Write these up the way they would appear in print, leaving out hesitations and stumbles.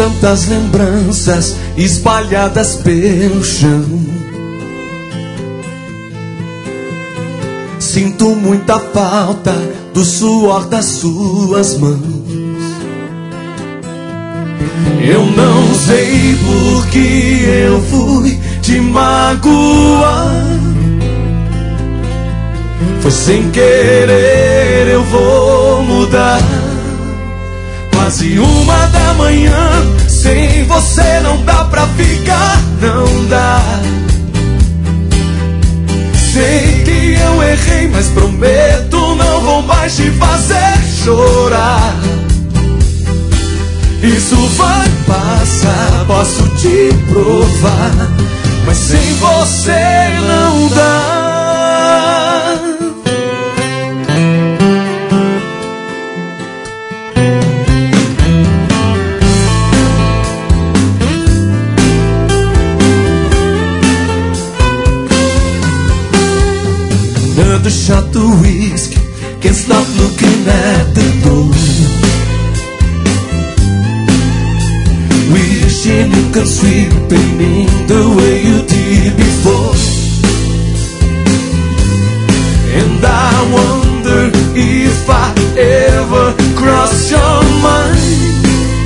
tantas lembranças espalhadas pelo chão. Sinto muita falta do suor das suas mãos. Eu não sei por que eu fui te magoar. Foi sem querer, eu vou mudar. Quase 1h, sem você não dá pra ficar, não dá. Sei que eu errei, mas prometo não vou mais te fazer chorar. Isso vai passar, posso te provar, mas sem você não dá. Another shot of whiskey, can't stop looking at the door. Wishing you can sweep me the way you did before. And I wonder if I ever cross your mind.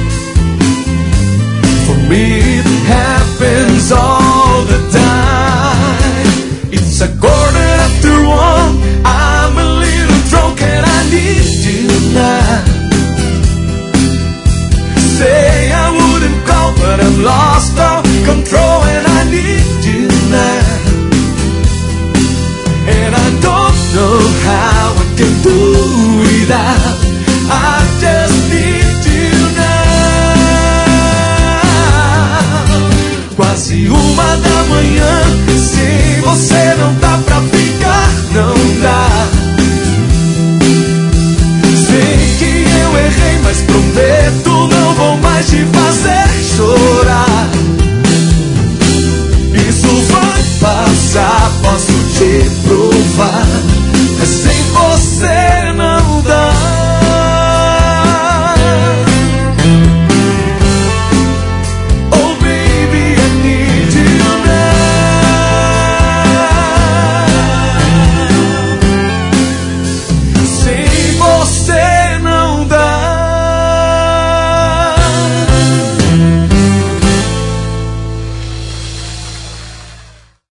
For me it happens all the time. It's 1:15, I'm a little drunk and I need you now. Say I wouldn't call, but I'm lost all control and I need you now. And I don't know how I can do without. I